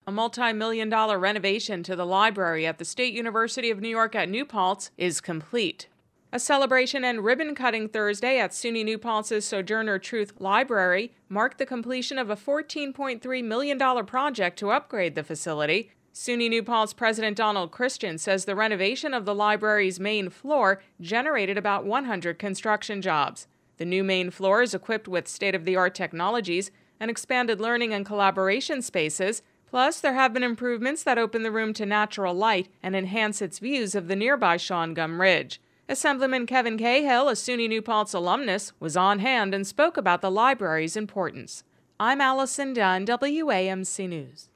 A multi-million-dollar renovation to the library at the State University of New York at New Paltz is complete. A celebration and ribbon-cutting Thursday at SUNY New Paltz's Sojourner Truth Library marked the completion of a $14.3 million project to upgrade the facility. SUNY New Paltz President Donald Christian says the renovation of the library's main floor generated about 100 construction jobs. The new main floor is equipped with state-of-the-art technologies and expanded learning and collaboration spaces. Plus, there have been improvements that open the room to natural light and enhance its views of the nearby Shawangum Ridge. Assemblyman Kevin Cahill, a SUNY New Paltz alumnus, was on hand and spoke about the library's importance. I'm Allison Dunn, WAMC News.